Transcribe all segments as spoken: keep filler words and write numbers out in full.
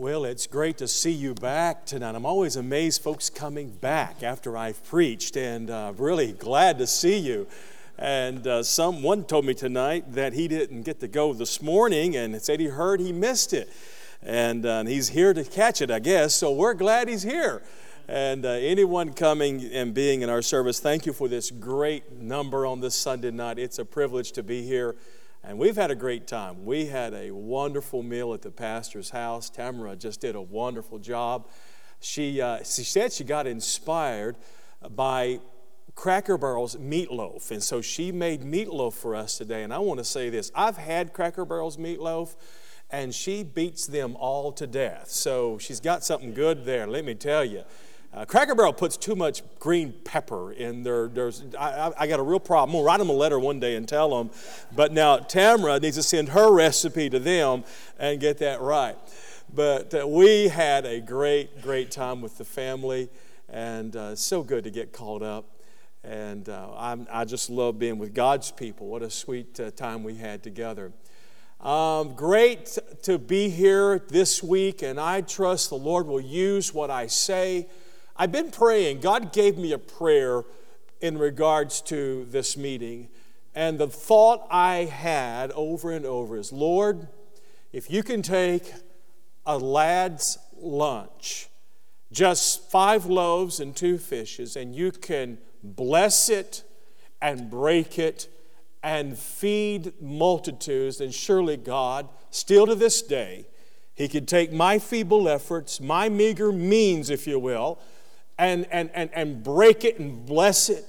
Well, it's great to see you back tonight. I'm always amazed folks coming back after I've preached, and uh, really glad to see you. And uh, someone told me tonight that he didn't get to go this morning and said he heard he missed it. And, uh, and he's here to catch it, I guess, so we're glad he's here. And uh, anyone coming and being in our service, thank you for this great number on this Sunday night. It's a privilege to be here. And we've had a great time. We had a wonderful meal at the pastor's house. Tamara just did a wonderful job. She, uh, she said she got inspired by Cracker Barrel's meatloaf. And so she made meatloaf for us today. And I want to say this. I've had Cracker Barrel's meatloaf, and she beats them all to death. So she's got something good there, let me tell you. Uh, Cracker Barrel puts too much green pepper in their, there's, I, I, I got a real problem. I'm going to write them a letter one day and tell them. But now Tamara needs to send her recipe to them and get that right. But uh, we had a great, great time with the family, and uh, so good to get caught up. And uh, I'm, I just love being with God's people. What a sweet uh, time we had together. Um, great to be here this week, and I trust the Lord will use what I say. I've been praying. God gave me a prayer in regards to this meeting. And the thought I had over and over is, Lord, if you can take a lad's lunch, just five loaves and two fishes, and you can bless it and break it and feed multitudes, then surely God, still to this day, He could take my feeble efforts, my meager means, if you will, And, and, and, and break it and bless it.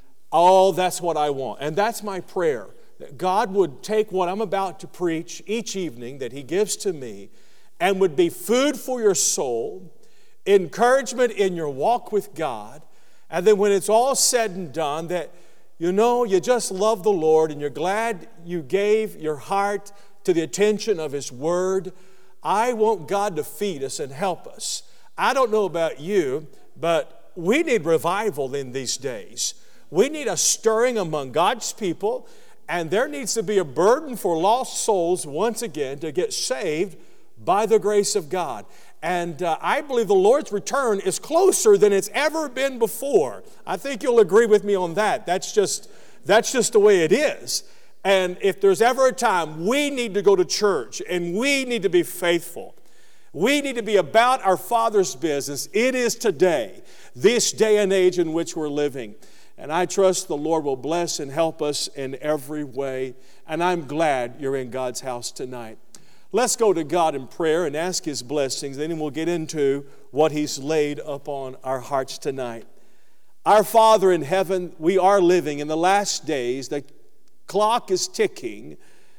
Oh, that's what I want. And that's my prayer. That God would take what I'm about to preach each evening that He gives to me and would be food for your soul, encouragement in your walk with God. And then when it's all said and done, that you know you just love the Lord and you're glad you gave your heart to the attention of His Word. I want God to feed us and help us. I don't know about you, but we need revival in these days. We need a stirring among God's people, and there needs to be a burden for lost souls once again to get saved by the grace of God. And uh, I believe the Lord's return is closer than it's ever been before. I think you'll agree with me on that. That's just, that's just the way it is. And if there's ever a time we need to go to church and we need to be faithful, we need to be about our Father's business. It is today, this day and age in which we're living. And I trust the Lord will bless and help us in every way. And I'm glad you're in God's house tonight. Let's go to God in prayer and ask His blessings. Then we'll get into what He's laid upon our hearts tonight. Our Father in heaven, we are living in the last days. The clock is ticking.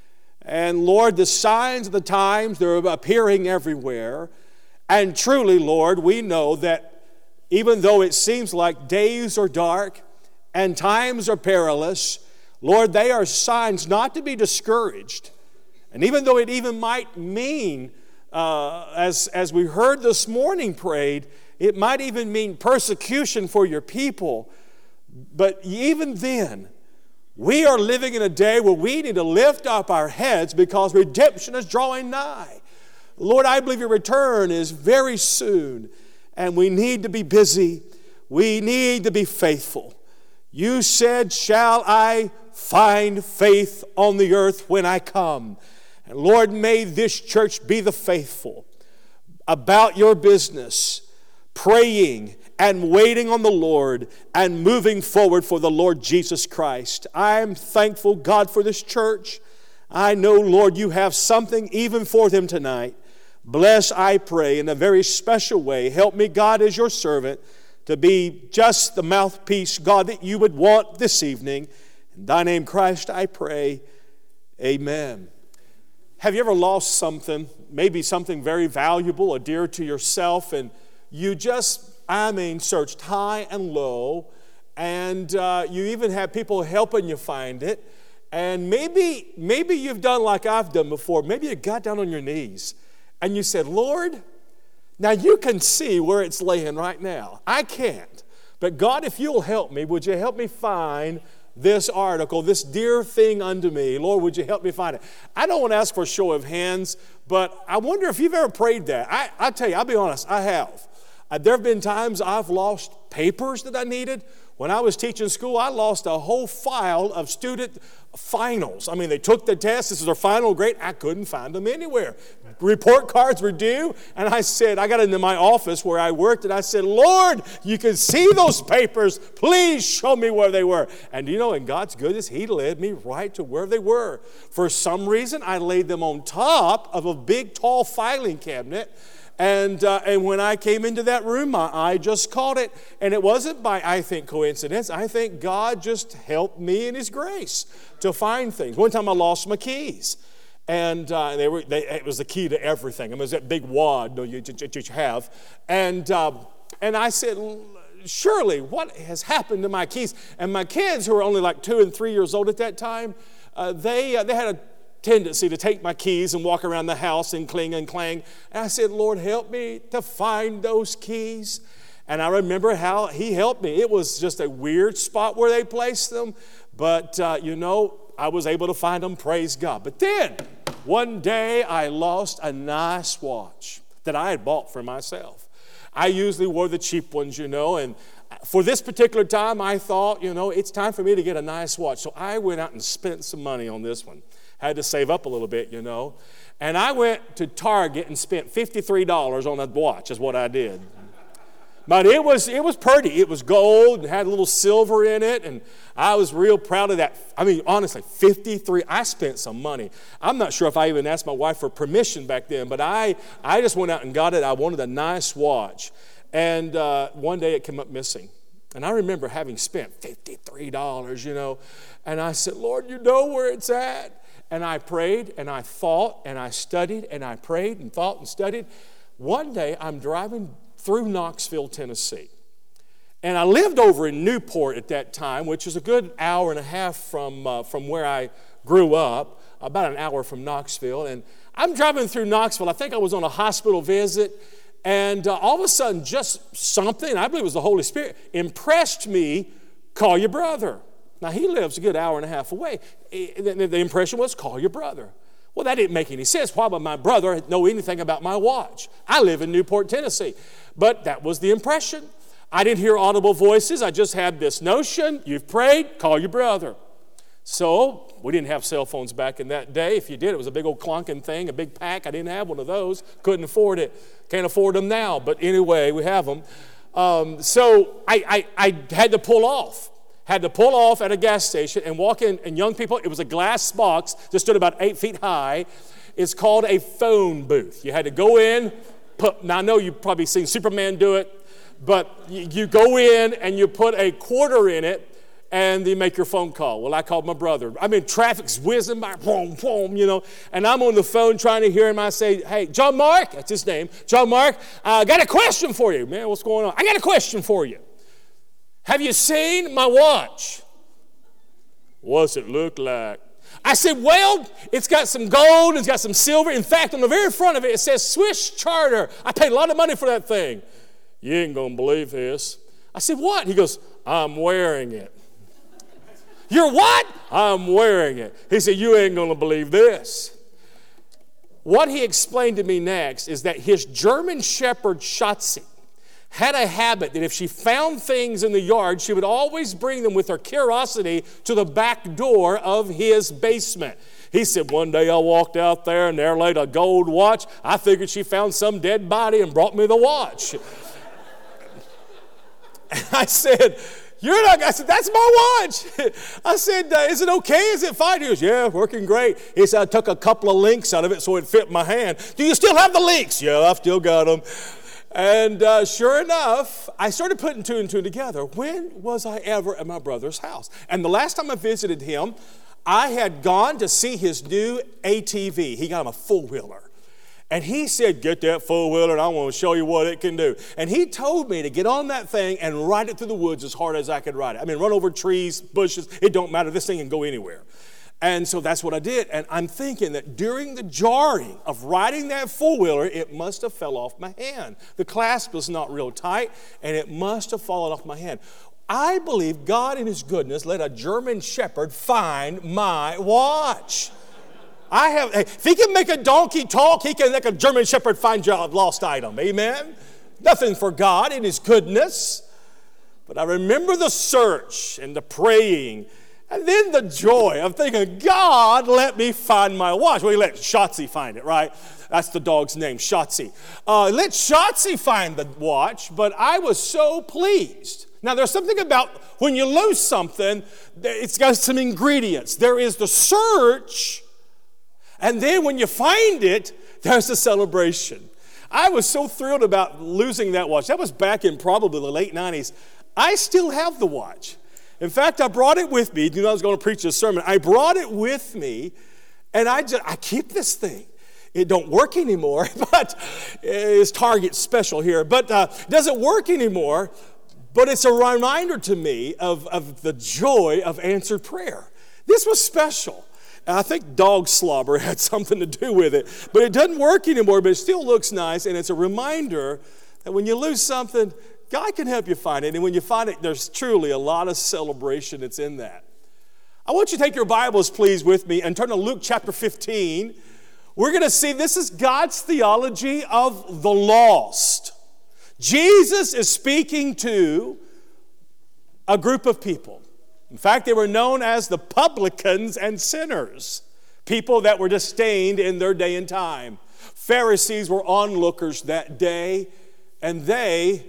And Lord, the signs of the times, they're appearing everywhere. And truly, Lord, we know that even though it seems like days are dark and times are perilous, Lord, they are signs not to be discouraged. And even though it even might mean, uh, as, as we heard this morning prayed, it might even mean persecution for your people. But even then, we are living in a day where we need to lift up our heads because redemption is drawing nigh. Lord, I believe your return is very soon, and we need to be busy. We need to be faithful. You said, shall I find faith on the earth when I come? And Lord, may this church be the faithful about your business, praying and waiting on the Lord and moving forward for the Lord Jesus Christ. I'm thankful, God, for this church. I know, Lord, you have something even for them tonight. Bless, I pray, in a very special way. Help me, God, as your servant, to be just the mouthpiece, God, that you would want this evening. In thy name, Christ, I pray. Amen. Have you ever lost something, maybe something very valuable or dear to yourself, and you just, I mean, searched high and low, and uh, you even have people helping you find it, and maybe, maybe you've done like I've done before. Maybe you got down on your knees, and you said, Lord, now you can see where it's laying right now. I can't. But God, if you'll help me, would you help me find this article, this dear thing unto me. Lord, would you help me find it? I don't want to ask for a show of hands, but I wonder if you've ever prayed that. I, I tell you, I'll be honest, I have. Uh, there have been times I've lost papers that I needed. When I was teaching school, I lost a whole file of student finals. I mean, they took the test. This is their final grade. I couldn't find them anywhere. Report cards were due, and I said, I got into my office where I worked, and I said, Lord, you can see those papers. Please show me where they were. And you know, in God's goodness, He led me right to where they were. For some reason, I laid them on top of a big, tall filing cabinet. And uh, and when I came into that room, my eye just caught it. And it wasn't by, I think, coincidence. I think God just helped me in His grace to find things. One time I lost my keys. And uh, they were, they, it was the key to everything. I mean, it was that big wad you, you, you have. And, uh, and I said, surely, what has happened to my keys? And my kids, who were only like two and three years old at that time, uh, they, uh, they had a tendency to take my keys and walk around the house and cling and clang. And I said, Lord, help me to find those keys. And I remember how He helped me. It was just a weird spot where they placed them. But, uh, you know, I was able to find them, praise God. But then, one day, I lost a nice watch that I had bought for myself. I usually wore the cheap ones, you know, and for this particular time, I thought, you know, it's time for me to get a nice watch. So I went out and spent some money on this one. Had to save up a little bit, you know. And I went to Target and spent fifty-three dollars on a watch is what I did. But it was it was pretty. It was gold and had a little silver in it. And I was real proud of that. I mean, honestly, fifty-three, I spent some money. I'm not sure if I even asked my wife for permission back then. But I, I just went out and got it. I wanted a nice watch. And uh, one day it came up missing. And I remember having spent fifty-three dollars, you know. And I said, Lord, you know where it's at. And I prayed and I thought and I studied and I prayed and thought and studied. One day I'm driving through Knoxville, Tennessee. And I lived over in Newport at that time, which is a good hour and a half from, uh, from where I grew up, about an hour from Knoxville. And I'm driving through Knoxville. I think I was on a hospital visit. And uh, all of a sudden, just something, I believe it was the Holy Spirit, impressed me, call your brother. Now, he lives a good hour and a half away. The impression was, call your brother. Well, that didn't make any sense. Why would my brother know anything about my watch? I live in Newport, Tennessee. But that was the impression. I didn't hear audible voices. I just had this notion. You've prayed, call your brother. So we didn't have cell phones back in that day. If you did, it was a big old clunking thing, a big pack. I didn't have one of those. Couldn't afford it. Can't afford them now. But anyway, we have them. Um, so I, I, I had to pull off. Had to pull off at a gas station and walk in. And young people, it was a glass box that stood about eight feet high. It's called a phone booth. You had to go in. Put, now, I know you've probably seen Superman do it. But you, you go in and you put a quarter in it. And you make your phone call. Well, I called my brother. I mean, traffic's whizzing by, boom, boom, you know. And I'm on the phone trying to hear him. I say, hey, John Mark, that's his name. John Mark, I uh, got a question for you. Man, what's going on? I got a question for you. Have you seen my watch? What's it look like? I said, well, it's got some gold, it's got some silver. In fact, on the very front of it, it says Swiss Charter. I paid a lot of money for that thing. You ain't going to believe this. I said, what? He goes, I'm wearing it. You're what? I'm wearing it. He said, you ain't going to believe this. What he explained to me next is that his German shepherd, Schatzi, had a habit that if she found things in the yard, she would always bring them with her curiosity to the back door of his basement. He said, one day I walked out there and there laid a gold watch. I figured she found some dead body and brought me the watch. And I said, You're not, I said, that's my watch. I said, uh, is it okay? Is it fine? He goes, yeah, working great. He said, I took a couple of links out of it so it fit my hand. Do you still have the links? Yeah, I've still got them. And uh, sure enough, I started putting two and two together. When was I ever at my brother's house? And the last time I visited him, I had gone to see his new A T V. He got him a four-wheeler. And he said, get that four-wheeler and I want to show you what it can do. And he told me to get on that thing and ride it through the woods as hard as I could ride it. I mean, run over trees, bushes, it don't matter. This thing can go anywhere. And so that's what I did. And I'm thinking that during the jarring of riding that four-wheeler, it must have fell off my hand. The clasp was not real tight, and it must have fallen off my hand. I believe God in his goodness let a German shepherd find my watch. I have, if he can make a donkey talk, he can make a German shepherd find your lost item. Amen? Nothing for God in his goodness. But I remember the search and the praying and then the joy of thinking, God, let me find my watch. Well, he let Shotzi find it, right? That's the dog's name, Shotzi. Uh, let Shotzi find the watch, but I was so pleased. Now, there's something about when you lose something, it's got some ingredients. There is the search, and then when you find it, there's the celebration. I was so thrilled about losing that watch. That was back in probably the late nineties. I still have the watch. In fact, I brought it with me. You know, I was going to preach a sermon. I brought it with me, and I just I keep this thing. It don't work anymore, but it's Target special here. But uh, it doesn't work anymore. But it's a reminder to me of, of the joy of answered prayer. This was special. And I think dog slobber had something to do with it. But it doesn't work anymore, but it still looks nice. And it's a reminder that when you lose something, God can help you find it. And when you find it, there's truly a lot of celebration that's in that. I want you to take your Bibles, please, with me and turn to Luke chapter fifteen. We're going to see this is God's theology of the lost. Jesus is speaking to a group of people. In fact, they were known as the publicans and sinners, people that were disdained in their day and time. Pharisees were onlookers that day, and they,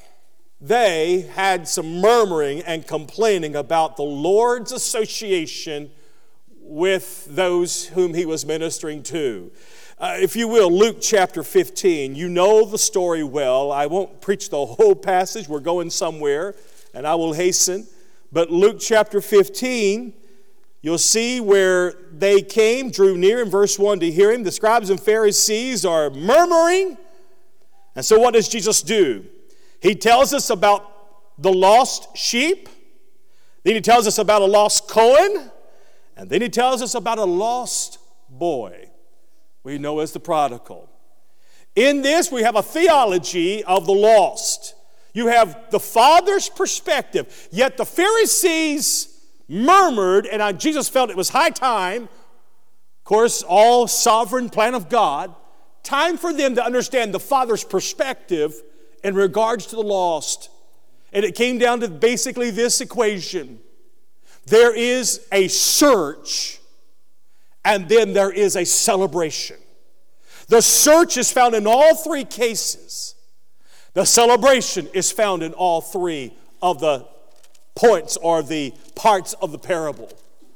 they had some murmuring and complaining about the Lord's association with those whom he was ministering to. Uh, if you will, Luke chapter fifteen, you know the story well. I won't preach the whole passage. We're going somewhere, and I will hasten. But Luke chapter fifteen, you'll see where they came, drew near in verse one to hear him. The scribes and Pharisees are murmuring. And so what does Jesus do? He tells us about the lost sheep. Then he tells us about a lost coin. And then he tells us about a lost boy we know as the prodigal. In this, we have a theology of the lost. You have the Father's perspective, yet the Pharisees murmured, and Jesus felt it was high time, of course, all sovereign plan of God, time for them to understand the Father's perspective in regards to the lost. And it came down to basically this equation. There is a search, and then there is a celebration. The search is found in all three cases. The celebration is found in all three of the points or the parts of the parable.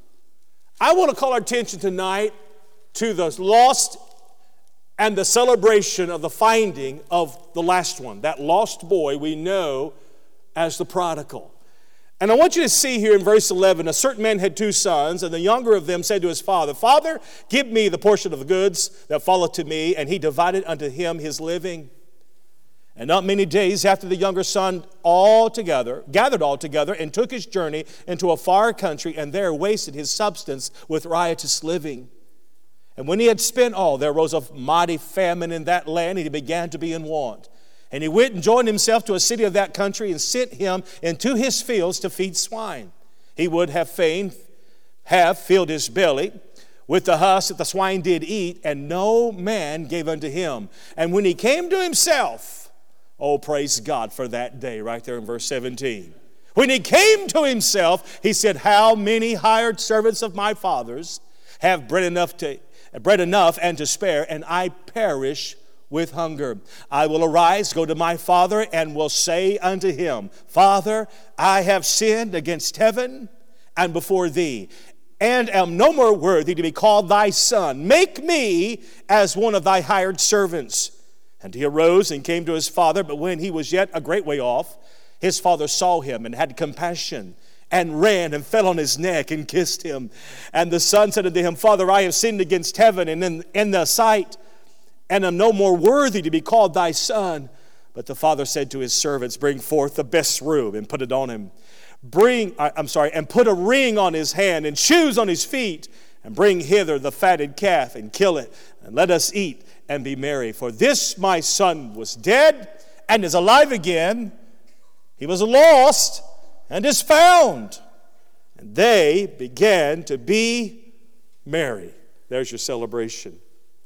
I want to call our attention tonight to the lost and the celebration of the finding of the last one, that lost boy we know as the prodigal. And I want you to see here in verse eleven, a certain man had two sons, and the younger of them said to his father, Father, give me the portion of the goods that falleth to me. And he divided unto him his living. And not many days after the younger son all together, gathered all together, and took his journey into a far country, and there wasted his substance with riotous living. And when he had spent all, there arose a mighty famine in that land, and he began to be in want. And he went and joined himself to a city of that country and sent him into his fields to feed swine. He would have fain have filled his belly with the husk that the swine did eat, and no man gave unto him. And when he came to himself, oh, praise God for that day, right there in verse seventeen. When he came to himself, he said, how many hired servants of my father's have bread enough to bread enough and to spare, and I perish with hunger. I will arise, go to my father, and will say unto him, Father, I have sinned against heaven and before thee, and am no more worthy to be called thy son. Make me as one of thy hired servants. And he arose and came to his father, but when he was yet a great way off, his father saw him and had compassion, and ran and fell on his neck and kissed him. And the son said unto him, Father, I have sinned against heaven and in, in thy sight, and am no more worthy to be called thy son. But the father said to his servants, bring forth the best robe and put it on him. Bring, I'm sorry, and put a ring on his hand and shoes on his feet, and bring hither the fatted calf and kill it, and let us eat and be merry. For this my son was dead and is alive again. He was lost and is found. And they began to be merry. There's your celebration.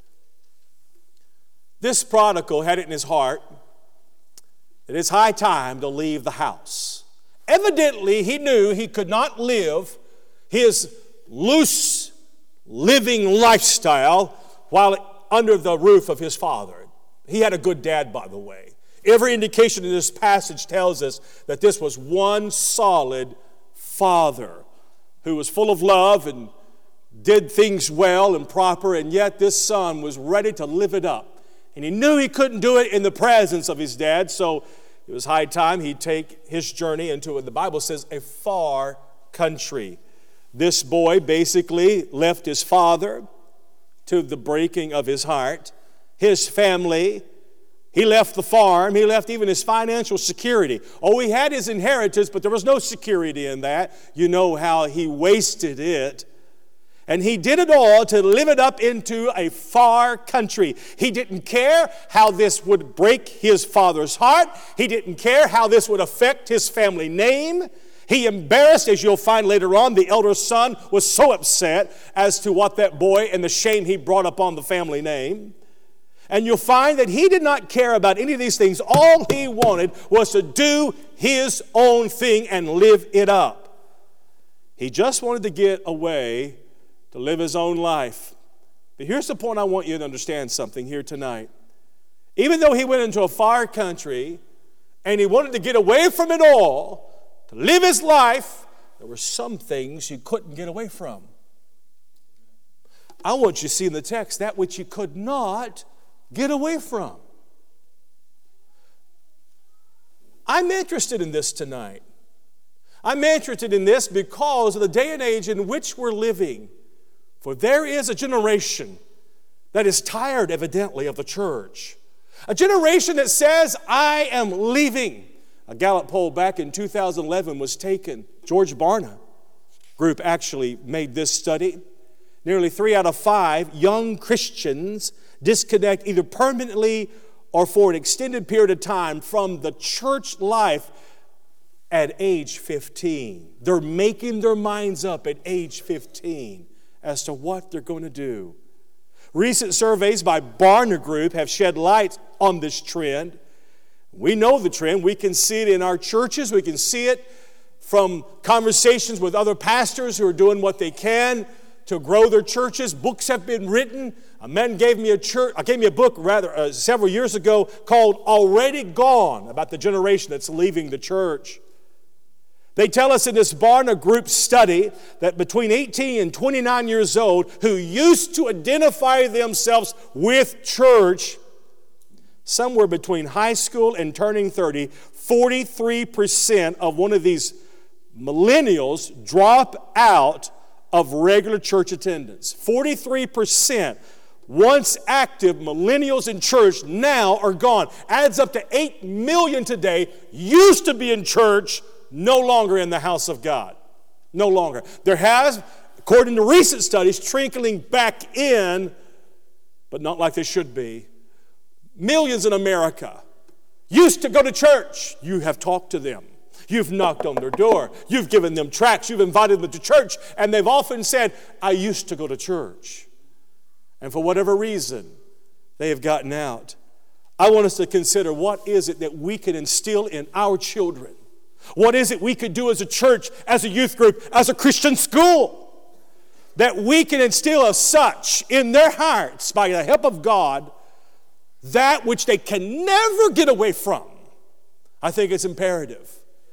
This prodigal had it in his heart that it's high time to leave the house. Evidently, he knew he could not live his loose living lifestyle while under the roof of his father. He had a good dad, by the way. Every indication in this passage tells us that this was one solid father who was full of love and did things well and proper, and yet this son was ready to live it up. And he knew he couldn't do it in the presence of his dad, so it was high time he'd take his journey into what the Bible says, a far country. This boy basically left his father to the breaking of his heart, his family. He left the farm. He left even his financial security. Oh, he had his inheritance, but there was no security in that. You know how he wasted it. And he did it all to live it up into a far country. He didn't care how this would break his father's heart. He didn't care how this would affect his family name. He embarrassed, as you'll find later on, the elder son was so upset as to what that boy and the shame he brought upon the family name. And you'll find that he did not care about any of these things. All he wanted was to do his own thing and live it up. He just wanted to get away to live his own life. But here's the point I want you to understand something here tonight. Even though he went into a far country and he wanted to get away from it all, to live his life, there were some things you couldn't get away from. I want you to see in the text that which you could not get away from. I'm interested in this tonight. I'm interested in this because of the day and age in which we're living. For there is a generation that is tired, evidently, of the church. A generation that says, I am leaving. A Gallup poll back in two thousand eleven was taken. George Barna group actually made this study. Nearly three out of five young Christians disconnect either permanently or for an extended period of time from the church life at age fifteen. They're making their minds up at age fifteen as to what they're going to do. Recent surveys by Barna Group have shed light on this trend. We know the trend. We can see it in our churches. We can see it from conversations with other pastors who are doing what they can to grow their churches. Books have been written. A man gave me a church, uh, gave me a book rather uh, several years ago called Already Gone, about the generation that's leaving the church. They tell us in this Barna Group study that between eighteen and twenty-nine years old, who used to identify themselves with church, somewhere between high school and turning thirty, forty-three percent of one of these millennials drop out of regular church attendance. forty-three percent once active millennials in church now are gone. Adds up to eight million today, used to be in church, no longer in the house of God. No longer. There has, according to recent studies, trickling back in, but not like they should be. Millions in America used to go to church. You have talked to them. You've knocked on their door. You've given them tracts. You've invited them to church. And they've often said, I used to go to church. And for whatever reason, they have gotten out. I want us to consider, what is it that we can instill in our children? What is it we could do as a church, as a youth group, as a Christian school, that we can instill as such in their hearts, by the help of God, that which they can never get away from? I think it's imperative.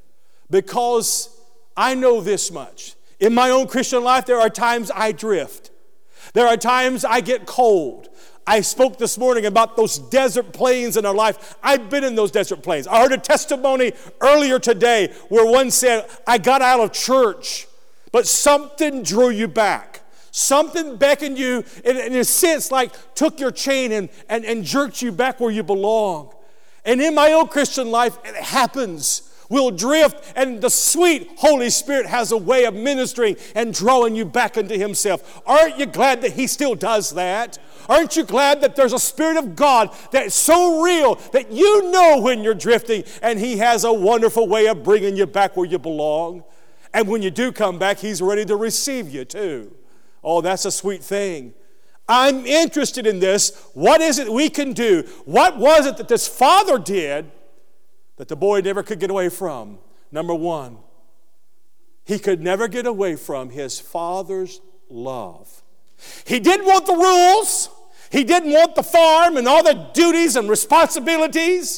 Because I know this much. In my own Christian life, there are times I drift. There are times I get cold. I spoke this morning about those desert plains in our life. I've been in those desert plains. I heard a testimony earlier today where one said, I got out of church, but something drew you back. Something beckoned you, in, in a sense, like took your chain and, and, and jerked you back where you belong. And in my own Christian life, it happens will drift, and the sweet Holy Spirit has a way of ministering and drawing you back into Himself. Aren't you glad that He still does that? Aren't you glad that there's a Spirit of God that's so real that you know when you're drifting, and He has a wonderful way of bringing you back where you belong? And when you do come back, He's ready to receive you too. Oh, that's a sweet thing. I'm interested in this. What is it we can do? What was it that this father did that the boy never could get away from? Number one, he could never get away from his father's love. He didn't want the rules. He didn't want the farm and all the duties and responsibilities.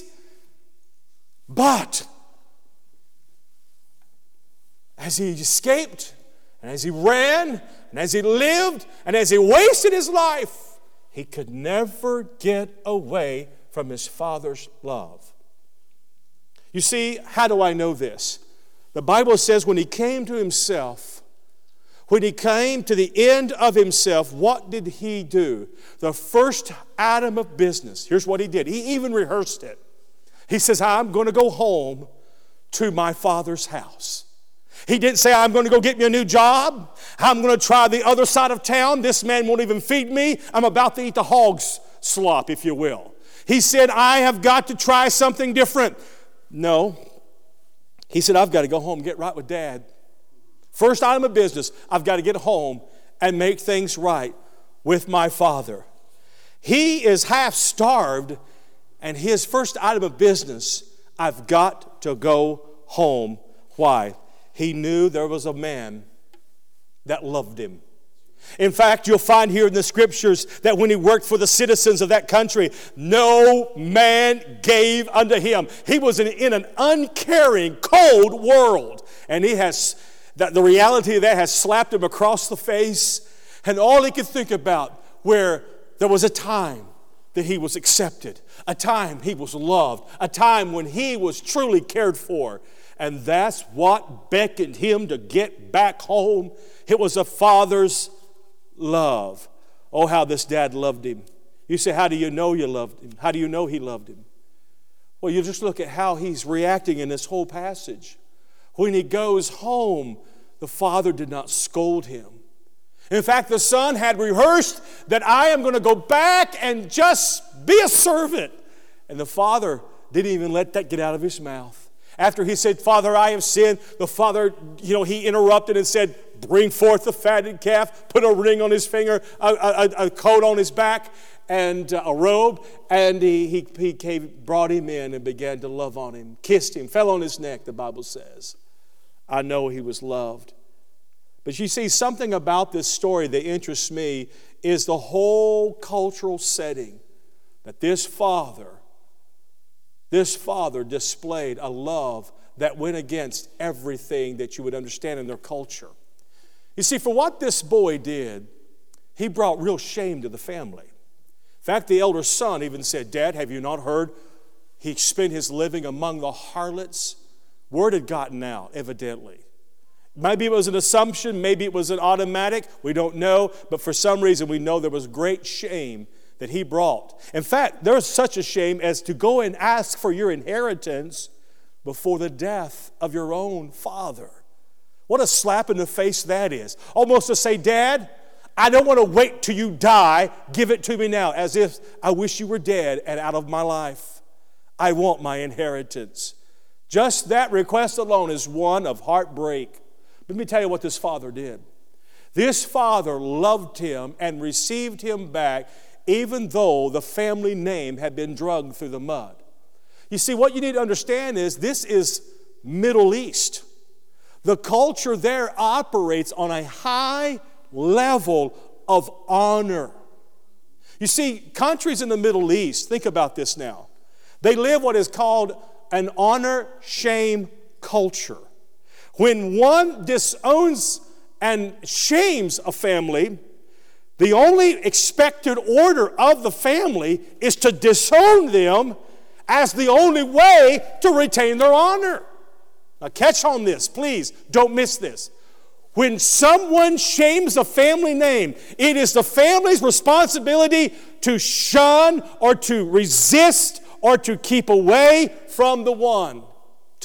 But as he escaped, and as he ran, and as he lived, and as he wasted his life, he could never get away from his father's love. You see, how do I know this? The Bible says when he came to himself, when he came to the end of himself, what did he do? The first item of business, here's what he did. He even rehearsed it. He says, I'm going to go home to my father's house. He didn't say, I'm going to go get me a new job. I'm going to try the other side of town. This man won't even feed me. I'm about to eat the hog's slop, if you will. He said, I have got to try something different. No. He said, I've got to go home and get right with Dad. First item of business, I've got to get home and make things right with my father. He is half starved, and his first item of business, I've got to go home. Why? He knew there was a man that loved him. In fact, you'll find here in the Scriptures that when he worked for the citizens of that country, no man gave unto him. He was in, in an uncaring, cold world. And he has, that the reality of that has slapped him across the face. And all he could think about, where there was a time that he was accepted, a time he was loved, a time when he was truly cared for. And that's what beckoned him to get back home. It was a father's love. Oh, how this dad loved him. You say, how do you know you loved him? How do you know he loved him? Well, you just look at how he's reacting in this whole passage. When he goes home, the father did not scold him. In fact, the son had rehearsed that I am going to go back and just be a servant. And the father didn't even let that get out of his mouth. After he said, Father, I have sinned, the father, you know, he interrupted and said, bring forth the fatted calf, put a ring on his finger, a, a, a coat on his back, and a robe. And he, he, he came, brought him in and began to love on him, kissed him, fell on his neck, the Bible says. I know he was loved. But you see, something about this story that interests me is the whole cultural setting that this father This father displayed a love that went against everything that you would understand in their culture. You see, for what this boy did, he brought real shame to the family. In fact, the elder son even said, Dad, have you not heard he spent his living among the harlots? Word had gotten out, evidently. Maybe it was an assumption, maybe it was an automatic, we don't know, but for some reason we know there was great shame that he brought. In fact, there was such a shame as to go and ask for your inheritance before the death of your own father. What a slap in the face that is. Almost to say, Dad, I don't want to wait till you die. Give it to me now, as if I wish you were dead and out of my life. I want my inheritance. Just that request alone is one of heartbreak. Let me tell you what this father did. This father loved him and received him back, even though the family name had been dragged through the mud. You see, what you need to understand is this is Middle East. The culture there operates on a high level of honor. You see, countries in the Middle East, think about this now. They live what is called an honor-shame culture. When one disowns and shames a family, the only expected order of the family is to disown them as the only way to retain their honor. Now catch on this, please. Don't miss this. When someone shames a family name, it is the family's responsibility to shun or to resist or to keep away from the one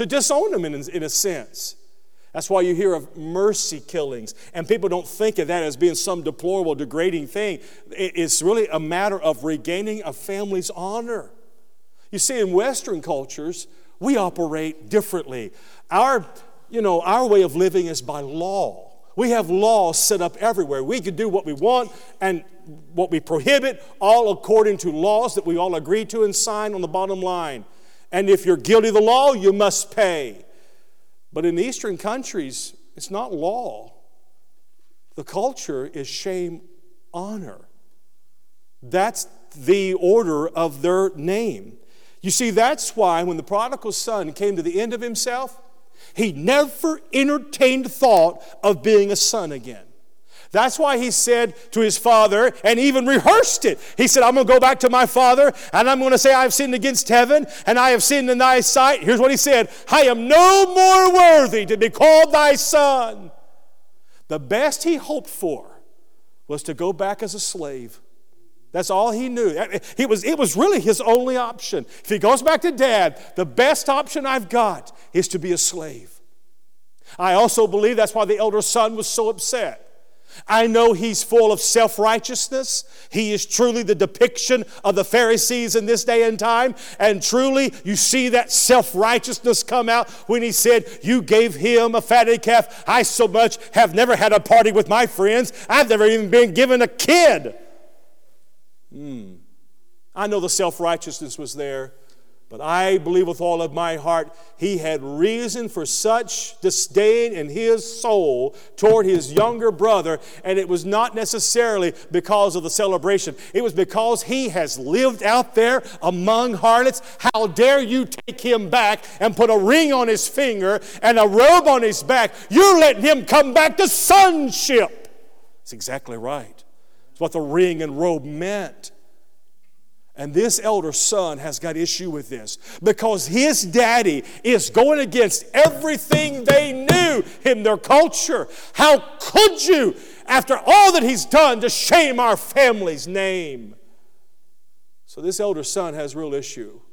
to disown them in, in a sense. That's why you hear of mercy killings, and people don't think of that as being some deplorable, degrading thing. It's really a matter of regaining a family's honor. You see, in Western cultures, we operate differently. Our, you know, our way of living is by law. We have laws set up everywhere. We can do what we want and what we prohibit, all according to laws that we all agree to and sign on the bottom line. And if you're guilty of the law, you must pay. But in Eastern countries, it's not law. The culture is shame, honor. That's the order of their name. You see, that's why when the prodigal son came to the end of himself, he never entertained thought of being a son again. That's why he said to his father, and even rehearsed it. He said, I'm going to go back to my father, and I'm going to say, I've sinned against heaven, and I have sinned in thy sight. Here's what he said, I am no more worthy to be called thy son. The best he hoped for was to go back as a slave. That's all he knew. It was, it was really his only option. If he goes back to dad, the best option I've got is to be a slave. I also believe that's why the elder son was so upset. I know he's full of self-righteousness. He is truly the depiction of the Pharisees in this day and time. And truly, you see that self-righteousness come out when he said, you gave him a fatted calf. I so much have never had a party with my friends. I've never even been given a kid. Hmm. I know the self-righteousness was there. But I believe with all of my heart, he had reason for such disdain in his soul toward his younger brother, and it was not necessarily because of the celebration. It was because he has lived out there among harlots. How dare you take him back and put a ring on his finger and a robe on his back? You're letting him come back to sonship. That's exactly right. It's what the ring and robe meant. And this elder son has got issue with this because his daddy is going against everything they knew in their culture. How could you, after all that he's done, to shame our family's name? So this elder son has real issue.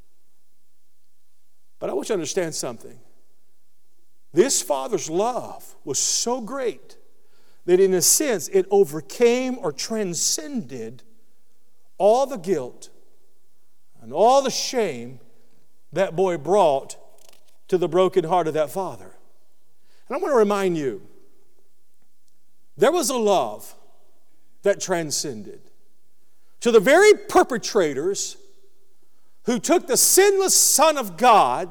But I want you to understand something. This father's love was so great that in a sense it overcame or transcended all the guilt and all the shame that boy brought to the broken heart of that father. And I want to remind you, there was a love that transcended. To the very perpetrators who took the sinless Son of God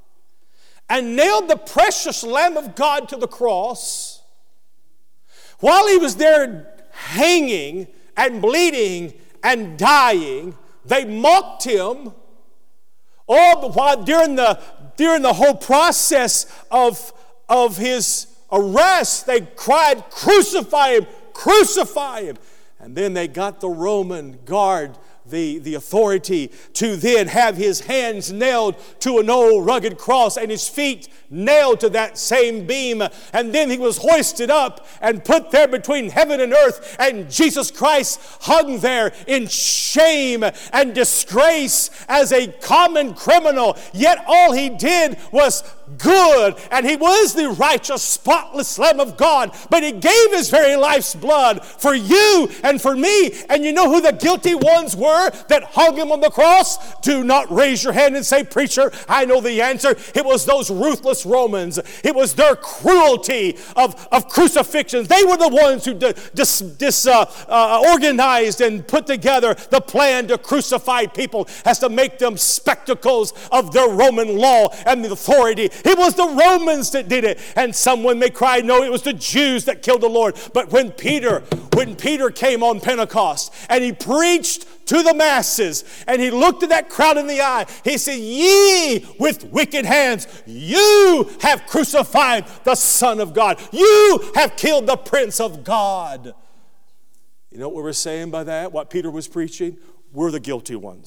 and nailed the precious Lamb of God to the cross, while he was there hanging and bleeding and dying, they mocked him. All the while during the during the whole process of, of his arrest, they cried, "Crucify him! Crucify him!" And then they got the Roman guard the, the authority to then have his hands nailed to an old rugged cross and his feet nailed to that same beam. And then he was hoisted up and put there between heaven and earth. And Jesus Christ hung there in shame and disgrace as a common criminal. Yet all he did was good, and he was the righteous, spotless Lamb of God. But he gave his very life's blood for you and for me. And you know who the guilty ones were that hung him on the cross? Do not raise your hand and say, "Preacher, I know the answer." It was those ruthless Romans. It was their cruelty of, of crucifixions. They were the ones who dis, dis, uh, uh, organized and put together the plan to crucify people as to make them spectacles of their Roman law and the authority. It was the Romans that did it. And someone may cry, no, it was the Jews that killed the Lord. But when Peter, when Peter came on Pentecost and he preached to the masses and he looked at that crowd in the eye, he said, "Ye with wicked hands, you have crucified the Son of God. You have killed the Prince of God." You know what we were saying by that? What Peter was preaching? We're the guilty ones.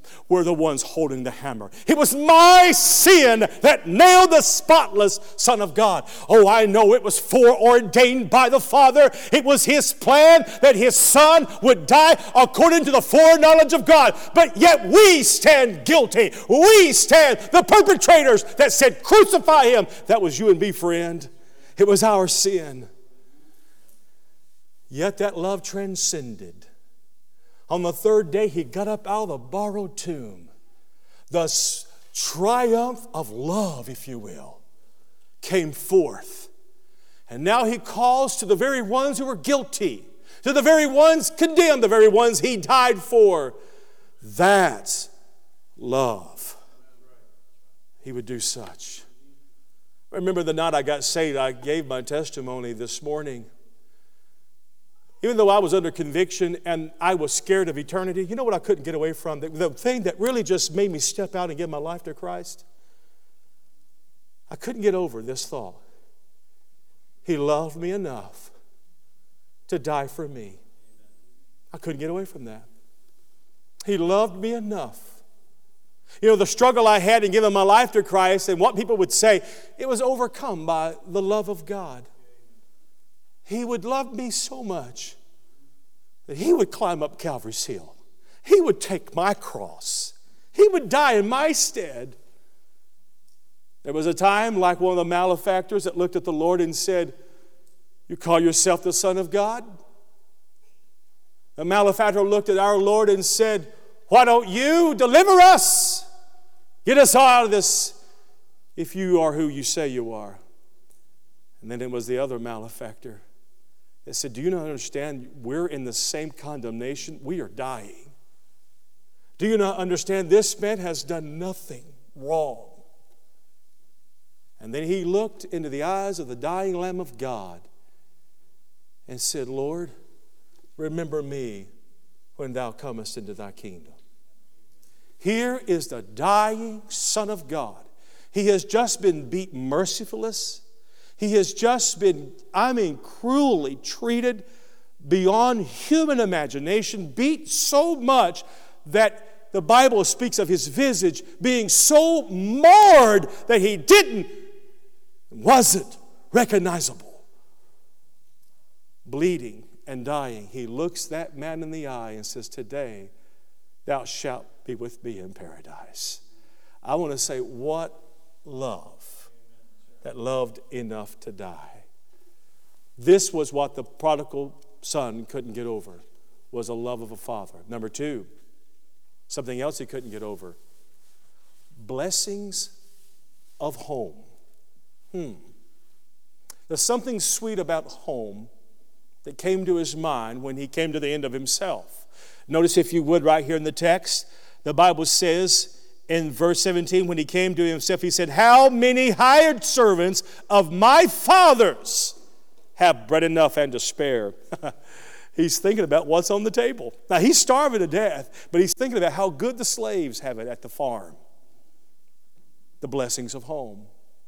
were the ones holding the hammer. It was my sin that nailed the spotless Son of God. Oh, I know it was foreordained by the Father. It was His plan that His Son would die according to the foreknowledge of God. But yet we stand guilty. We stand the perpetrators that said, crucify Him. That was you and me, friend. It was our sin. Yet that love transcended. On the third day, He got up out of the borrowed tomb. The triumph of love, if you will, came forth. And now He calls to the very ones who were guilty, to the very ones condemned, the very ones He died for. That's love. He would do such. I remember the night I got saved, I gave my testimony this morning. Even though I was under conviction and I was scared of eternity, you know what I couldn't get away from? The, the thing that really just made me step out and give my life to Christ? I couldn't get over this thought. He loved me enough to die for me. I couldn't get away from that. He loved me enough. You know, the struggle I had in giving my life to Christ and what people would say, it was overcome by the love of God. He would love me so much that He would climb up Calvary's hill. He would take my cross. He would die in my stead. There was a time, like one of the malefactors, that looked at the Lord and said, you call yourself the Son of God? The malefactor looked at our Lord and said, why don't you deliver us? Get us out of this if you are who you say you are. And then it was the other malefactor that said, do you not understand we're in the same condemnation? We are dying. Do you not understand this man has done nothing wrong? And then he looked into the eyes of the dying Lamb of God and said, Lord, remember me when thou comest into thy kingdom. Here is the dying Son of God. He has just been beat merciless. He has just been, I mean, cruelly treated beyond human imagination, beat so much that the Bible speaks of His visage being so marred that He didn't, wasn't recognizable. Bleeding and dying, He looks that man in the eye and says, today thou shalt be with me in paradise. I want to say, what love. That loved enough to die. This was what the prodigal son couldn't get over, was a love of a father. Number two, something else he couldn't get over, blessings of home. Hmm. There's something sweet about home that came to his mind when he came to the end of himself. Notice, if you would, right here in the text, the Bible says, in verse seventeen, when he came to himself, he said, how many hired servants of my father's have bread enough and to spare? He's thinking about what's on the table. Now, he's starving to death, but he's thinking about how good the slaves have it at the farm. The blessings of home.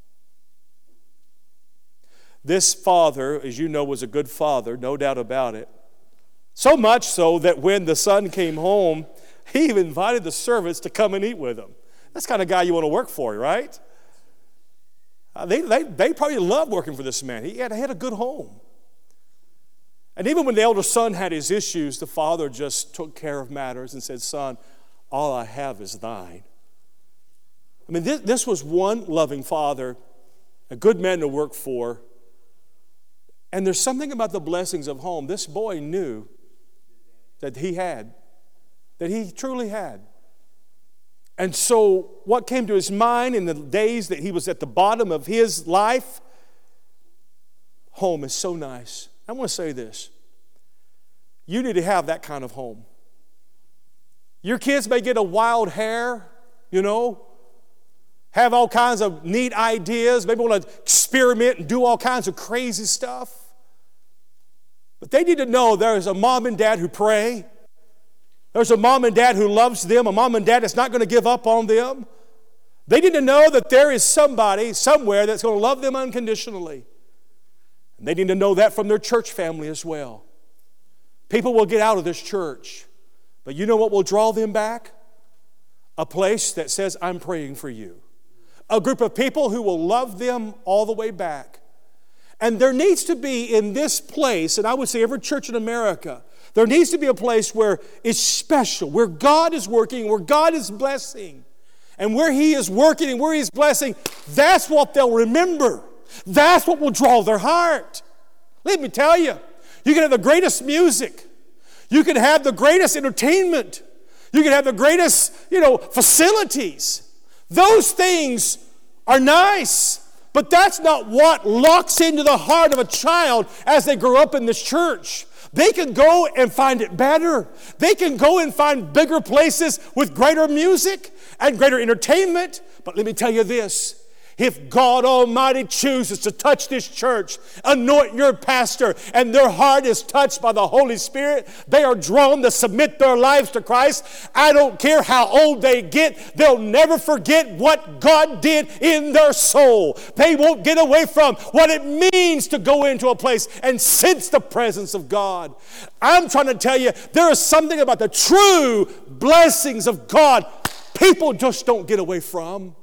This father, as you know, was a good father, no doubt about it. So much so that when the son came home, he even invited the servants to come and eat with him. That's the kind of guy you want to work for, right? Uh, they, they, they probably loved working for this man. He had, he had a good home. And even when the elder son had his issues, the father just took care of matters and said, son, all I have is thine. I mean, this, this was one loving father, a good man to work for. And there's something about the blessings of home this boy knew that he had. That he truly had. And so what came to his mind in the days that he was at the bottom of his life, home is so nice. I want to say this. You need to have that kind of home. Your kids may get a wild hair, you know, have all kinds of neat ideas, maybe want to experiment and do all kinds of crazy stuff. But they need to know there is a mom and dad who pray. There's a mom and dad who loves them, a mom and dad that's not going to give up on them. They need to know that there is somebody somewhere that's going to love them unconditionally. And they need to know that from their church family as well. People will get out of this church, but you know what will draw them back? A place that says, I'm praying for you. A group of people who will love them all the way back. And there needs to be in this place, and I would say every church in America, there needs to be a place where it's special, where God is working, where God is blessing. And where He is working and where He's blessing, that's what they'll remember. That's what will draw their heart. Let me tell you, you can have the greatest music. You can have the greatest entertainment. You can have the greatest, you know, facilities. Those things are nice, but that's not what locks into the heart of a child as they grow up in this church. They can go and find it better. They can go and find bigger places with greater music and greater entertainment. But let me tell you this. If God Almighty chooses to touch this church, anoint your pastor, and their heart is touched by the Holy Spirit, they are drawn to submit their lives to Christ. I don't care how old they get, they'll never forget what God did in their soul. They won't get away from what it means to go into a place and sense the presence of God. I'm trying to tell you, there is something about the true blessings of God people just don't get away from.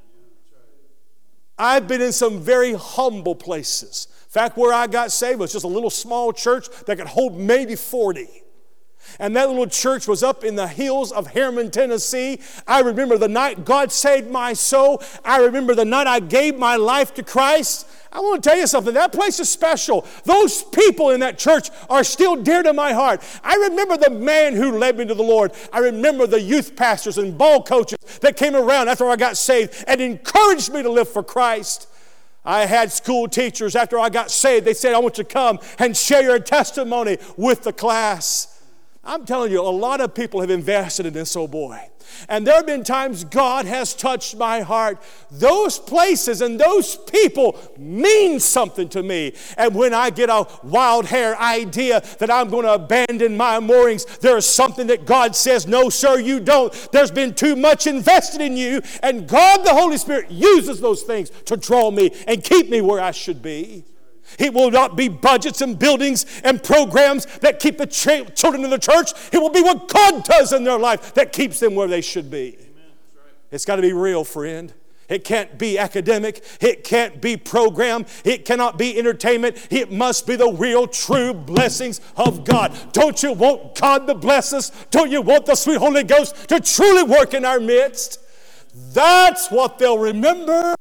I've been in some very humble places. In fact, where I got saved was just a little small church that could hold maybe forty. And that little church was up in the hills of Harriman, Tennessee. I remember the night God saved my soul. I remember the night I gave my life to Christ. I want to tell you something. That place is special. Those people in that church are still dear to my heart. I remember the man who led me to the Lord. I remember the youth pastors and ball coaches that came around after I got saved and encouraged me to live for Christ. I had school teachers after I got saved. They said, I want you to come and share your testimony with the class. I'm telling you, a lot of people have invested in this, oh boy. And there have been times God has touched my heart. Those places and those people mean something to me. And when I get a wild hair idea that I'm going to abandon my moorings, there is something that God says, no, sir, you don't. There's been too much invested in you. And God, the Holy Spirit, uses those things to draw me and keep me where I should be. It will not be budgets and buildings and programs that keep the ch- children in the church. It will be what God does in their life that keeps them where they should be. Amen. Right. It's got to be real, friend. It can't be academic. It can't be program. It cannot be entertainment. It must be the real, true blessings of God. Don't you want God to bless us? Don't you want the sweet Holy Ghost to truly work in our midst? That's what they'll remember.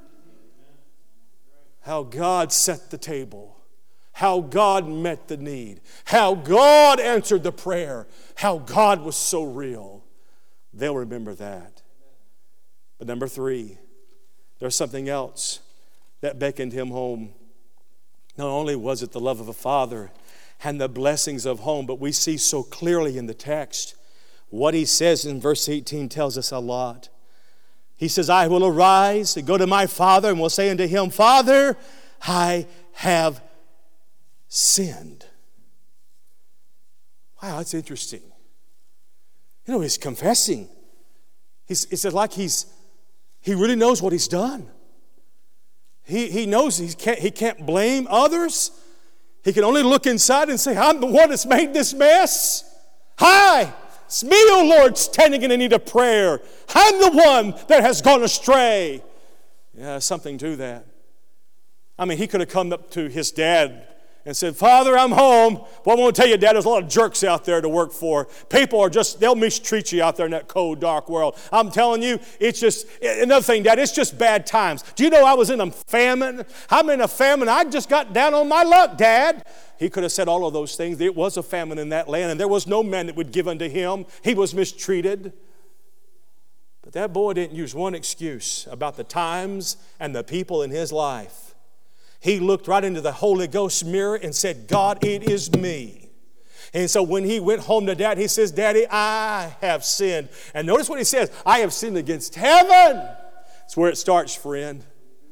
How God set the table, how God met the need, how God answered the prayer, how God was so real. They'll remember that. But number three, there's something else that beckoned him home. Not only was it the love of a father and the blessings of home, but we see so clearly in the text what he says in verse eighteen tells us a lot. He says, I will arise and go to my father and will say unto him, Father, I have sinned. Wow, that's interesting. You know, he's confessing. He's, it's like he's, he really knows what he's done. He, he knows he can't, he can't blame others. He can only look inside and say, I'm the one that's made this mess. Hi! It's me, O Lord, standing in need of prayer. I'm the one that has gone astray. Yeah, something to that. I mean, he could have come up to his dad and said, Father, I'm home. Well, I want to tell you, Dad, there's a lot of jerks out there to work for. People are just, they'll mistreat you out there in that cold, dark world. I'm telling you, it's just, another thing, Dad, it's just bad times. Do you know I was in a famine? I'm in a famine. I just got down on my luck, Dad. He could have said all of those things. There was a famine in that land, and there was no man that would give unto him. He was mistreated. But that boy didn't use one excuse about the times and the people in his life. He looked right into the Holy Ghost mirror and said, God, it is me. And so when he went home to Dad, he says, Daddy, I have sinned. And notice what he says, I have sinned against heaven. That's where it starts, friend.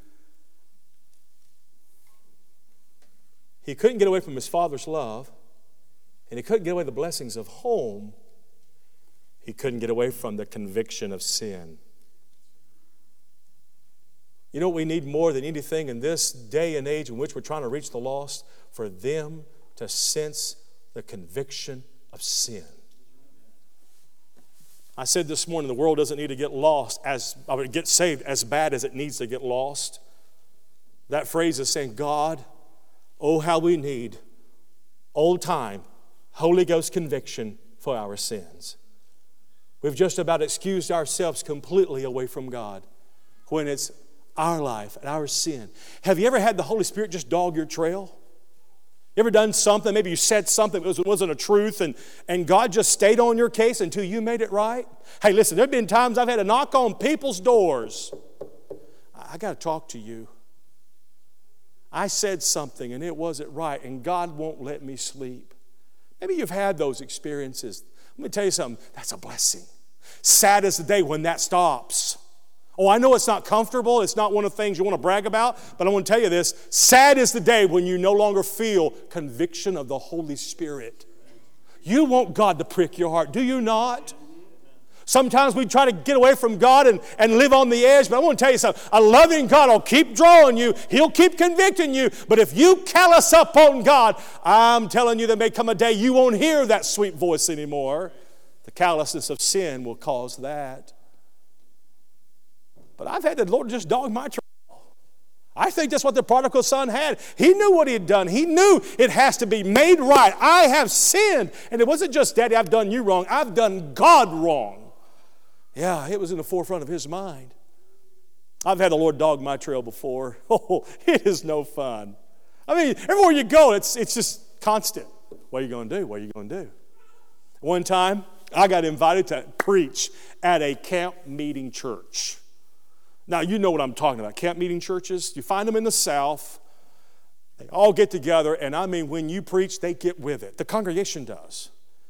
He couldn't get away from his father's love, and he couldn't get away from the blessings of home. He couldn't get away from the conviction of sin. You know what we need more than anything in this day and age in which we're trying to reach the lost? For them to sense the conviction of sin. I said this morning, the world doesn't need to get lost as, or get saved as bad as it needs to get lost. That phrase is saying, God, oh, how we need old time Holy Ghost conviction for our sins. We've just about excused ourselves completely away from God when it's our life and our sin. Have you ever had the Holy Spirit just dog your trail? You ever done something, maybe you said something that wasn't a truth, and, and God just stayed on your case until you made it right? Hey, listen, there have been times I've had to knock on people's doors. I, I got to talk to you. I said something and it wasn't right, and God won't let me sleep. Maybe you've had those experiences. Let me tell you something, that's a blessing. Sad is the day when that stops. Oh, I know it's not comfortable. It's not one of the things you want to brag about, but I want to tell you this. Sad is the day when you no longer feel conviction of the Holy Spirit. You want God to prick your heart, do you not? Sometimes we try to get away from God and, and live on the edge, but I want to tell you something. A loving God will keep drawing you. He'll keep convicting you. But if you callous up on God, I'm telling you there may come a day you won't hear that sweet voice anymore. The callousness of sin will cause that. But I've had the Lord just dog my trail. I think that's what the prodigal son had. He knew what he had done. He knew it has to be made right. I have sinned. And it wasn't just, Daddy, I've done you wrong. I've done God wrong. Yeah, it was in the forefront of his mind. I've had the Lord dog my trail before. Oh, it is no fun. I mean, everywhere you go, it's, it's just constant. What are you going to do? What are you going to do? One time, I got invited to preach at a camp meeting church. Now, you know what I'm talking about. Camp meeting churches, you find them in the South. They all get together, and I mean, when you preach, they get with it. The congregation does.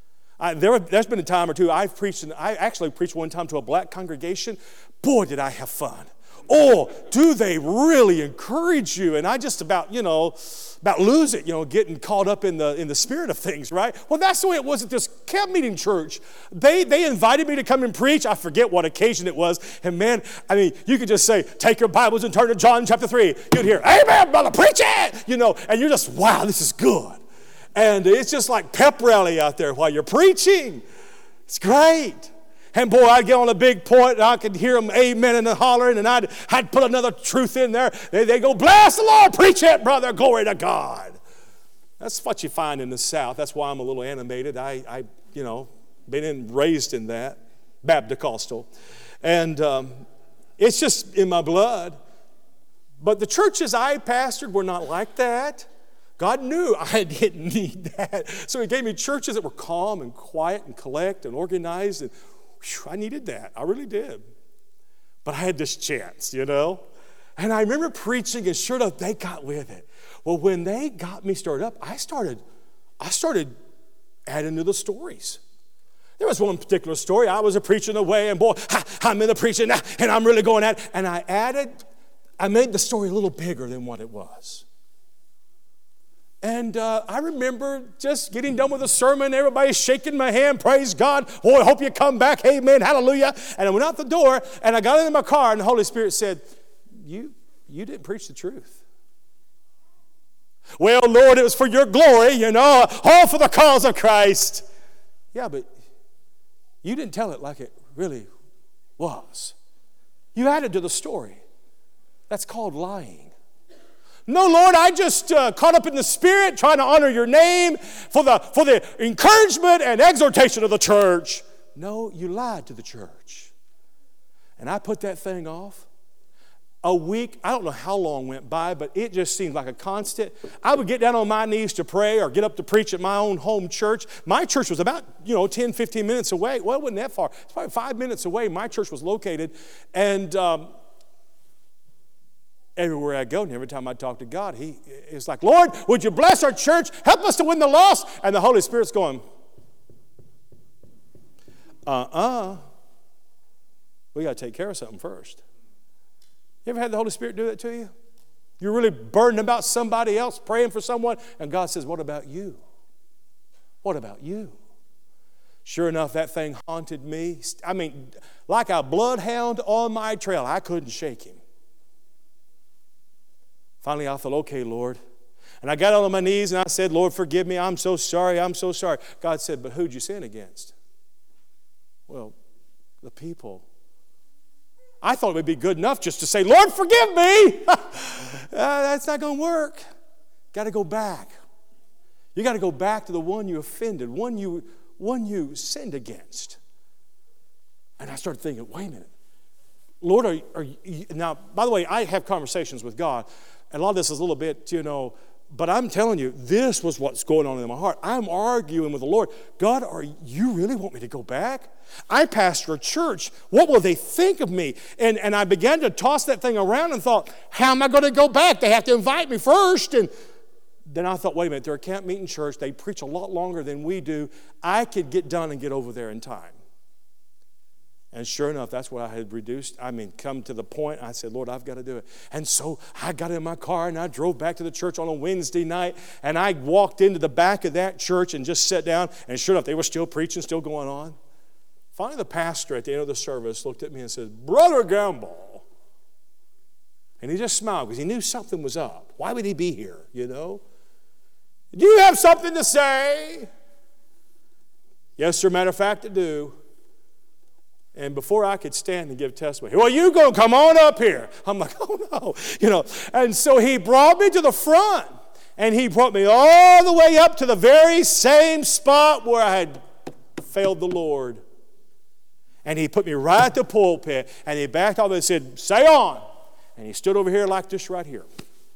I, there, there's been a time or two I've preached, and I actually preached one time to a black congregation. Boy, did I have fun. Oh, do they really encourage you? And I just about, you know, about lose it, you know, getting caught up in the in the spirit of things, right? Well, that's the way it was at this camp meeting church. They they invited me to come and preach. I forget what occasion it was. And man, I mean, you could just say, take your Bibles and turn to John chapter three. You'd hear, amen, brother, preach it! You know, and you're just, wow, this is good. And it's just like pep rally out there while you're preaching. It's great. And boy, I'd get on a big point, and I could hear them amen and hollering, and I'd, I'd put another truth in there. They, they go, bless the Lord, preach it, brother, glory to God. That's what you find in the South. That's why I'm a little animated. I, I you know, been in, raised in that, Baptist-costal. And um, it's just in my blood. But the churches I pastored were not like that. God knew I didn't need that. So he gave me churches that were calm and quiet and collect and organized, and whew, I needed that. I really did. But I had this chance, you know. And I remember preaching, and sure enough, they got with it. Well, when they got me started up, I started, I started adding to the stories. There was one particular story. I was a preaching away, and boy, I'm in the preaching, and I'm really going at it. And I added, I made the story a little bigger than what it was. And uh, I remember just getting done with the sermon, everybody shaking my hand, praise God. Boy, I hope you come back, amen, hallelujah. And I went out the door, and I got into my car, and the Holy Spirit said, you, you didn't preach the truth. Well, Lord, it was for your glory, you know, all for the cause of Christ. Yeah, but you didn't tell it like it really was. You added to the story. That's called lying. No, Lord, I just uh, caught up in the Spirit trying to honor your name for the, for the encouragement and exhortation of the church. No, you lied to the church. And I put that thing off. A week, I don't know how long went by, but it just seemed like a constant. I would get down on my knees to pray or get up to preach at my own home church. My church was about, you know, ten, fifteen minutes away. Well, it wasn't that far. It's probably five minutes away. My church was located. And um, everywhere I go, and every time I talk to God, he is like, Lord, would you bless our church? Help us to win the lost. And the Holy Spirit's going, uh-uh. We got to take care of something first. You ever had the Holy Spirit do that to you? You're really burdened about somebody else, praying for someone, and God says, what about you? What about you? Sure enough, that thing haunted me. I mean, like a bloodhound on my trail. I couldn't shake him. Finally, I thought, okay, Lord. And I got on my knees and I said, Lord, forgive me. I'm so sorry. I'm so sorry. God said, but who'd you sin against? Well, the people. I thought it would be good enough just to say, Lord, forgive me. uh, that's not going to work. Got to go back. You got to go back to the one you offended, one you, one you sinned against. And I started thinking, wait a minute. Lord, are, are you, now, by the way, I have conversations with God, and a lot of this is a little bit, you know, but I'm telling you, this was what's going on in my heart. I'm arguing with the Lord. God, are you really want me to go back? I pastor a church. What will they think of me? And, and I began to toss that thing around and thought, how am I going to go back? They have to invite me first. And then I thought, wait a minute, they're a camp meeting church. They preach a lot longer than we do. I could get done and get over there in time. And sure enough, that's what I had reduced. I mean, come to the point, I said, Lord, I've got to do it. And so I got in my car and I drove back to the church on a Wednesday night. And I walked into the back of that church and just sat down. And sure enough, they were still preaching, still going on. Finally, the pastor at the end of the service looked at me and said, Brother Gamble. And he just smiled because he knew something was up. Why would he be here, you know? Do you have something to say? Yes, sir, matter of fact, I do. And before I could stand and give testimony, well, you go, come on up here. I'm like, oh no, you know. And so he brought me to the front, and he brought me all the way up to the very same spot where I had failed the Lord. And he put me right at the pulpit, and he backed off and said, say on. And he stood over here like this right here.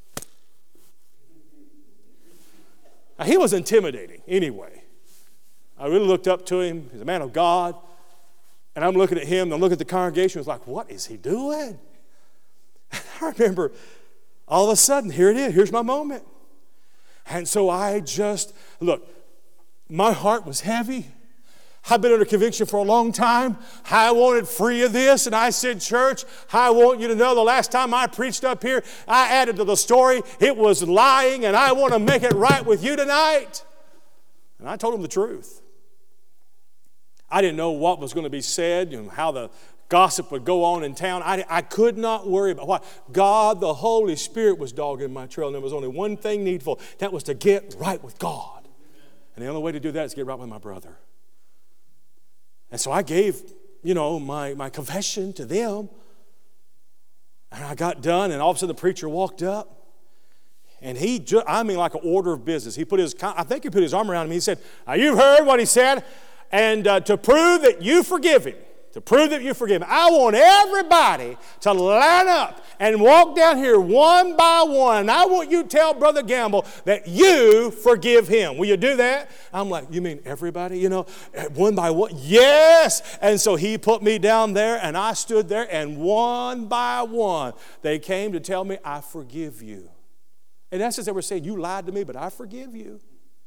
Now, he was intimidating anyway. I really looked up to him. He's a man of God. And I'm looking at him, and I'm looking at the congregation. I was like, what is he doing? And I remember all of a sudden, here it is. Here's my moment. And so I just, look, my heart was heavy. I've been under conviction for a long time. I wanted free of this. And I said, church, I want you to know the last time I preached up here, I added to the story. It was lying, and I want to make it right with you tonight. And I told him the truth. I didn't know what was going to be said, you know, how the gossip would go on in town. I, I could not worry about what. God, the Holy Spirit, was dogging my trail, and there was only one thing needful. That was to get right with God. And the only way to do that is to get right with my brother. And so I gave, you know, my, my confession to them. And I got done, and all of a sudden the preacher walked up. And he, just, I mean like an order of business. He put his, I think he put his arm around me. He said, now you've heard what he said. And uh, to prove that you forgive him, to prove that you forgive him, I want everybody to line up and walk down here one by one. And I want you to tell Brother Gamble that you forgive him. Will you do that? I'm like, you mean everybody? You know, one by one? Yes. And so he put me down there, and I stood there, and one by one, they came to tell me, I forgive you. In essence, they were saying, you lied to me, but I forgive you.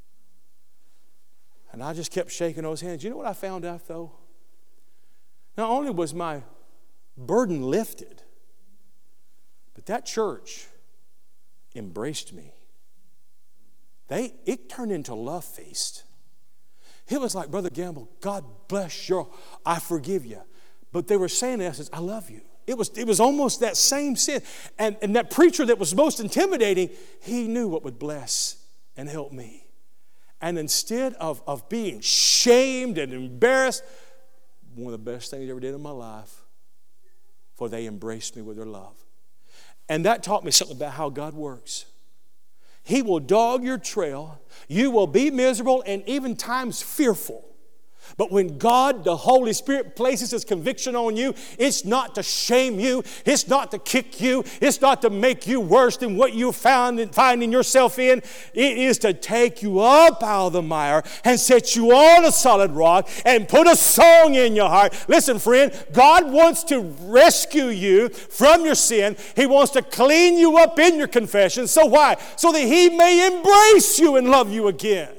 And I just kept shaking those hands. You know what I found out, though? Not only was my burden lifted, but that church embraced me. They, it turned into a love feast. It was like, Brother Gamble, God bless your, I forgive you. But they were saying in essence, I love you. It was, it was almost that same sin. And, and that preacher that was most intimidating, he knew what would bless and help me. And instead of, of being shamed and embarrassed, one of the best things I ever did in my life, for they embraced me with their love. And that taught me something about how God works. He will dog your trail. You will be miserable and even times fearful. But when God, the Holy Spirit, places His conviction on you, it's not to shame you. It's not to kick you. It's not to make you worse than what you found finding yourself in. It is to take you up out of the mire and set you on a solid rock and put a song in your heart. Listen, friend, God wants to rescue you from your sin. He wants to clean you up in your confession. So why? So that He may embrace you and love you again.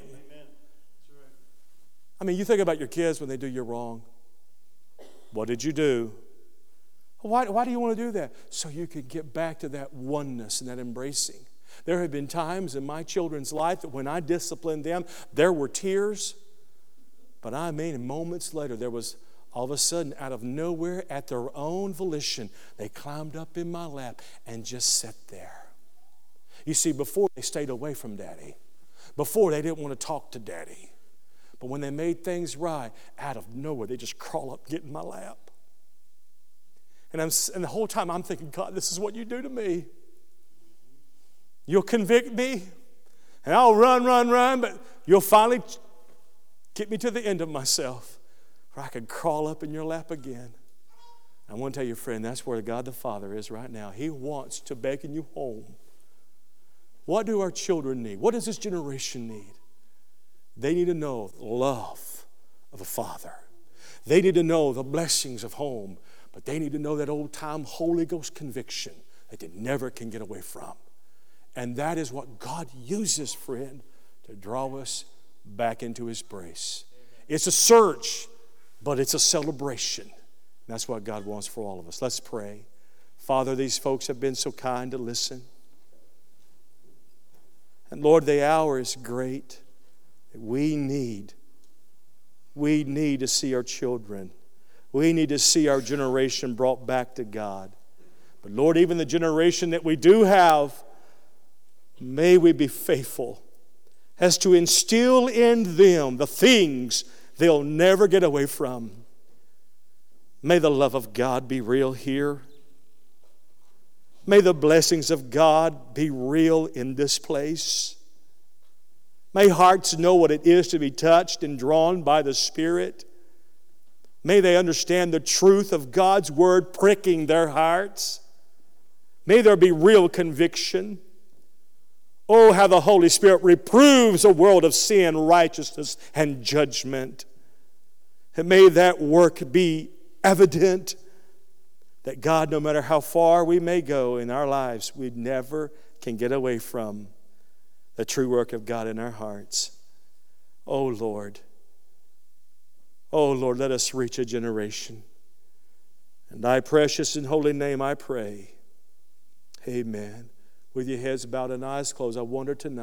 I mean, you think about your kids when they do you wrong. What did you do? Why, why do you want to do that? So you can get back to that oneness and that embracing. There have been times in my children's life that when I disciplined them, there were tears. But I mean, moments later, there was all of a sudden, out of nowhere, at their own volition, they climbed up in my lap and just sat there. You see, before they stayed away from Daddy. Before they didn't want to talk to Daddy. But when they made things right, out of nowhere, they just crawl up and get in my lap. And, I'm, and the whole time I'm thinking, God, this is what you do to me. You'll convict me, and I'll run, run, run, but you'll finally get me to the end of myself where I can crawl up in your lap again. I want to tell you, friend, that's where God the Father is right now. He wants to beckon you home. What do our children need? What does this generation need? They need to know the love of a father. They need to know the blessings of home. But they need to know that old-time Holy Ghost conviction that they never can get away from. And that is what God uses, friend, to draw us back into His grace. It's a search, but it's a celebration. And that's what God wants for all of us. Let's pray. Father, these folks have been so kind to listen. And Lord, the hour is great. We need, we need to see our children. We need to see our generation brought back to God. But Lord, even the generation that we do have, may we be faithful as to instill in them the things they'll never get away from. May the love of God be real here. May the blessings of God be real in this place. May hearts know what it is to be touched and drawn by the Spirit. May they understand the truth of God's Word pricking their hearts. May there be real conviction. Oh, how the Holy Spirit reproves a world of sin, righteousness, and judgment. And may that work be evident that God, no matter how far we may go in our lives, we never can get away from the true work of God in our hearts. Oh, Lord. Oh, Lord, let us reach a generation. In Thy precious and holy name I pray. Amen. With your heads bowed and eyes closed, I wonder tonight,